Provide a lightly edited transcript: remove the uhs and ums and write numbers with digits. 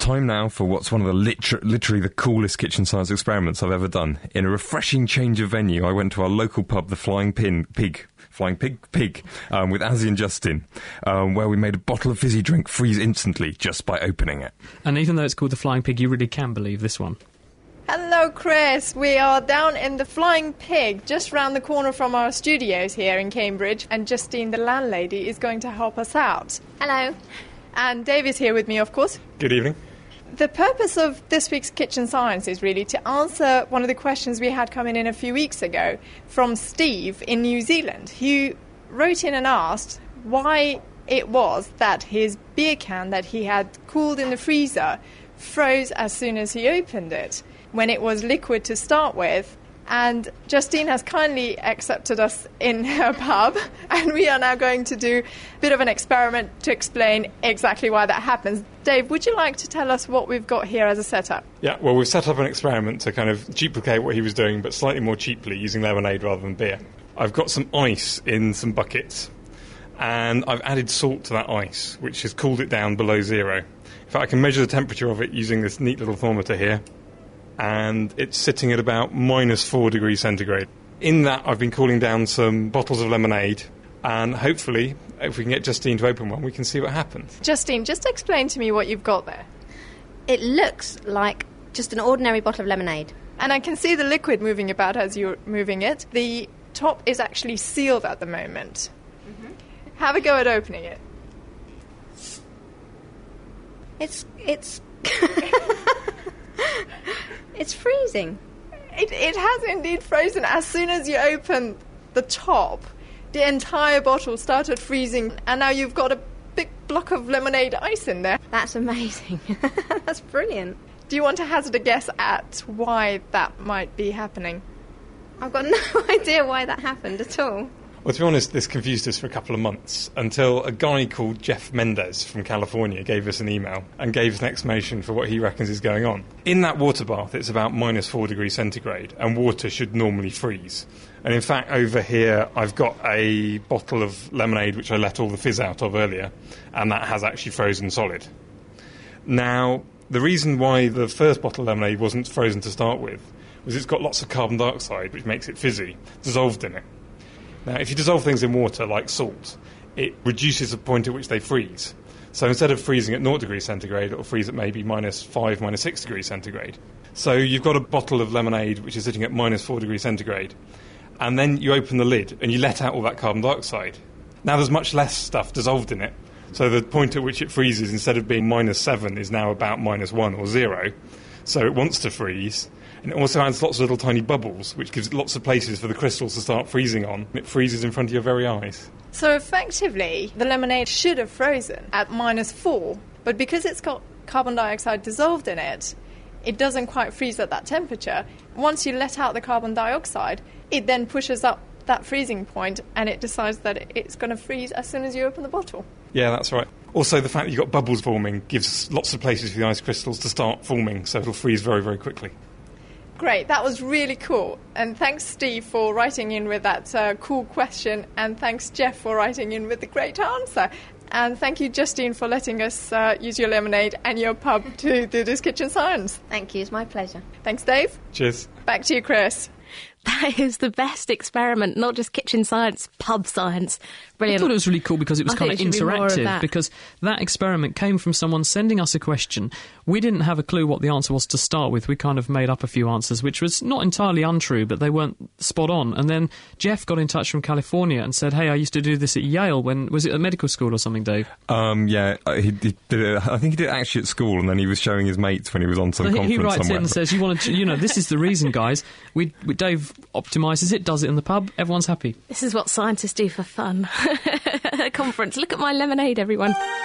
Time now for what's one of the literally the coolest kitchen science experiments I've ever done. In a refreshing change of venue, I went to our local pub, the Flying Pig, with Azzy and Justin, where we made a bottle of fizzy drink freeze instantly just by opening it. And even though it's called the Flying Pig, you really can believe this one. Hello, Chris. We are down in the Flying Pig, just round the corner from our studios here in Cambridge, and Justine, the landlady, is going to help us out. Hello. And Dave is here with me, of course. Good evening. The purpose of this week's Kitchen Science is really to answer one of the questions we had coming in a few weeks ago from Steve in New Zealand, who wrote in and asked why it was that his beer can that he had cooled in the freezer froze as soon as he opened it, when it was liquid to start with. And Justine has kindly accepted us in her pub, and we are now going to do a bit of an experiment to explain exactly why that happens. Dave, would you like to tell us what we've got here as a setup? Yeah, well, we've set up an experiment to kind of duplicate what he was doing, but slightly more cheaply, using lemonade rather than beer. I've got some ice in some buckets, and I've added salt to that ice, which has cooled it down below zero. In fact, I can measure the temperature of it using this neat little thermometer here, and it's sitting at about -4 degrees centigrade. In that, I've been cooling down some bottles of lemonade, and hopefully, if we can get Justine to open one, we can see what happens. Justine, just explain to me what you've got there. It looks like just an ordinary bottle of lemonade. And I can see the liquid moving about as you're moving it. The top is actually sealed at the moment. Mm-hmm. Have a go at opening it. It's It's freezing. It has indeed frozen. As soon as you open the top, the entire bottle started freezing, and now you've got a big block of lemonade ice in there. That's amazing. That's brilliant. Do you want to hazard a guess at why that might be happening? I've got no idea why that happened at all. Well, to be honest, this confused us for a couple of months until a guy called Jeff Mendez from California gave us an email and gave us an explanation for what he reckons is going on. In that water bath, it's about -4 degrees centigrade, and water should normally freeze. And in fact, over here, I've got a bottle of lemonade which I let all the fizz out of earlier, and that has actually frozen solid. Now, the reason why the first bottle of lemonade wasn't frozen to start with was it's got lots of carbon dioxide, which makes it fizzy, dissolved in it. Now, if you dissolve things in water, like salt, it reduces the point at which they freeze. So instead of freezing at 0 degrees centigrade, it will freeze at maybe -5, -6 degrees centigrade. So you've got a bottle of lemonade which is sitting at -4 degrees centigrade, and then you open the lid and you let out all that carbon dioxide. Now there's much less stuff dissolved in it, so the point at which it freezes, instead of being -7, is now about -1 or 0. So it wants to freeze. And it also adds lots of little tiny bubbles, which gives lots of places for the crystals to start freezing on. It freezes in front of your very eyes. So effectively, the lemonade should have frozen at -4, but because it's got carbon dioxide dissolved in it, it doesn't quite freeze at that temperature. Once you let out the carbon dioxide, it then pushes up that freezing point, and it decides that it's going to freeze as soon as you open the bottle. Yeah, that's right. Also, the fact that you've got bubbles forming gives lots of places for the ice crystals to start forming, so it'll freeze very, very quickly. Great, that was really cool. And thanks, Steve, for writing in with that cool question. And thanks, Jeff, for writing in with the great answer. And thank you, Justine, for letting us use your lemonade and your pub to do this Kitchen Science. Thank you, it's my pleasure. Thanks, Dave. Cheers. Back to you, Chris. That is the best experiment, not just kitchen science, pub science. Brilliant. I thought it was really cool because it was kind of interactive, of because that experiment came from someone sending us a question. We didn't have a clue what the answer was to start with. We kind of made up a few answers, which was not entirely untrue, but they weren't spot on. And then Jeff got in touch from California and said, hey, I used to do this at Yale. Was it at medical school or something, Dave? Yeah, he did it, I think he did it actually at school, and then he was showing his mates when he was on some conference He writes somewhere. in and says, you want to, this is the reason, guys. Dave optimises it, does it in the pub, everyone's happy. This is what scientists do for fun. Conference. Look at my lemonade, everyone.